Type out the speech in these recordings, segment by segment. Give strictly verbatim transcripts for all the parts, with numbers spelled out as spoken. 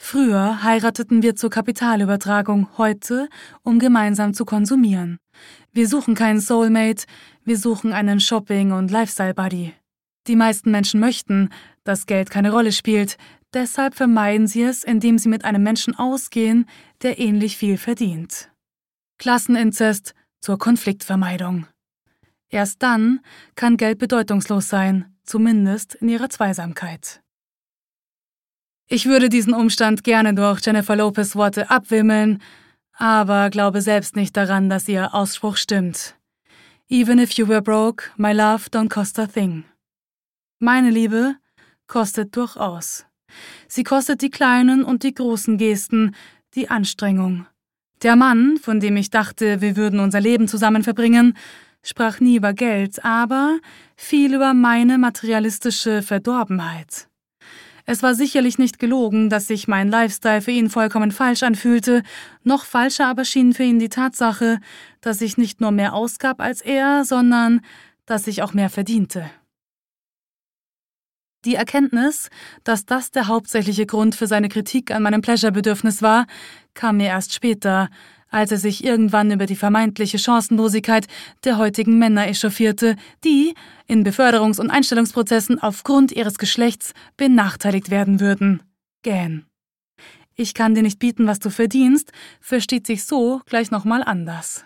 Früher heirateten wir zur Kapitalübertragung, heute, um gemeinsam zu konsumieren. Wir suchen keinen Soulmate, wir suchen einen Shopping- und Lifestyle-Buddy. Die meisten Menschen möchten, dass Geld keine Rolle spielt, deshalb vermeiden sie es, indem sie mit einem Menschen ausgehen, der ähnlich viel verdient. Klasseninzest zur Konfliktvermeidung. Erst dann kann Geld bedeutungslos sein, zumindest in ihrer Zweisamkeit. Ich würde diesen Umstand gerne durch Jennifer Lopez Worte abwimmeln, aber glaube selbst nicht daran, dass ihr Ausspruch stimmt. Even if you were broke, my love don't cost a thing. Meine Liebe kostet durchaus. Sie kostet die kleinen und die großen Gesten, die Anstrengung. Der Mann, von dem ich dachte, wir würden unser Leben zusammen verbringen, sprach nie über Geld, aber viel über meine materialistische Verdorbenheit. Es war sicherlich nicht gelogen, dass sich mein Lifestyle für ihn vollkommen falsch anfühlte, noch falscher aber schien für ihn die Tatsache, dass ich nicht nur mehr ausgab als er, sondern dass ich auch mehr verdiente. Die Erkenntnis, dass das der hauptsächliche Grund für seine Kritik an meinem Pleasure-Bedürfnis war, kam mir erst später, als er sich irgendwann über die vermeintliche Chancenlosigkeit der heutigen Männer echauffierte, die in Beförderungs- und Einstellungsprozessen aufgrund ihres Geschlechts benachteiligt werden würden. Gähn. Ich kann dir nicht bieten, was du verdienst, versteht sich so gleich nochmal anders.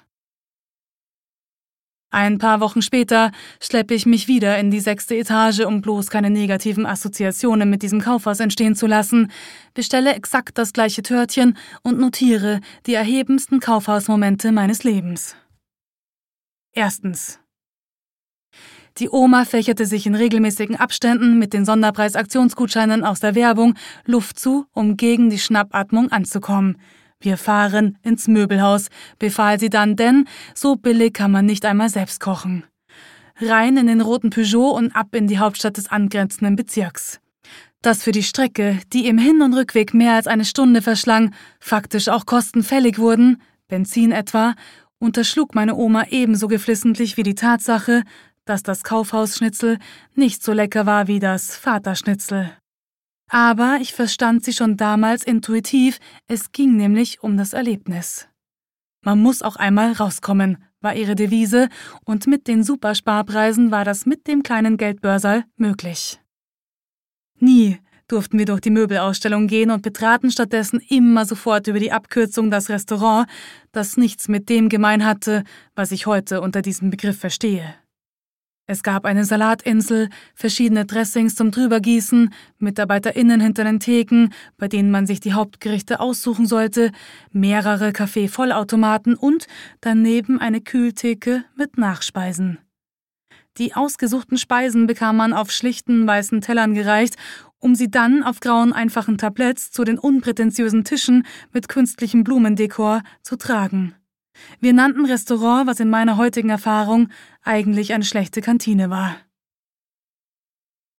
Ein paar Wochen später schleppe ich mich wieder in die sechste Etage, um bloß keine negativen Assoziationen mit diesem Kaufhaus entstehen zu lassen, bestelle exakt das gleiche Törtchen und notiere die erhebendsten Kaufhausmomente meines Lebens. Erstens. Die Oma fächerte sich in regelmäßigen Abständen mit den Sonderpreis-Aktionsgutscheinen aus der Werbung Luft zu, um gegen die Schnappatmung anzukommen. Wir fahren ins Möbelhaus, befahl sie dann, denn so billig kann man nicht einmal selbst kochen. Rein in den roten Peugeot und ab in die Hauptstadt des angrenzenden Bezirks. Dass für die Strecke, die im Hin- und Rückweg mehr als eine Stunde verschlang, faktisch auch Kosten fällig wurden, Benzin etwa, unterschlug meine Oma ebenso geflissentlich wie die Tatsache, dass das Kaufhausschnitzel nicht so lecker war wie das Vaterschnitzel. Aber ich verstand sie schon damals intuitiv, es ging nämlich um das Erlebnis. Man muss auch einmal rauskommen, war ihre Devise, und mit den Supersparpreisen war das mit dem kleinen Geldbörsal möglich. Nie durften wir durch die Möbelausstellung gehen und betraten stattdessen immer sofort über die Abkürzung das Restaurant, das nichts mit dem gemein hatte, was ich heute unter diesem Begriff verstehe. Es gab eine Salatinsel, verschiedene Dressings zum Drübergießen, MitarbeiterInnen hinter den Theken, bei denen man sich die Hauptgerichte aussuchen sollte, mehrere Kaffee-Vollautomaten und daneben eine Kühltheke mit Nachspeisen. Die ausgesuchten Speisen bekam man auf schlichten weißen Tellern gereicht, um sie dann auf grauen einfachen Tabletts zu den unprätentiösen Tischen mit künstlichem Blumendekor zu tragen. Wir nannten Restaurant, was in meiner heutigen Erfahrung eigentlich eine schlechte Kantine war.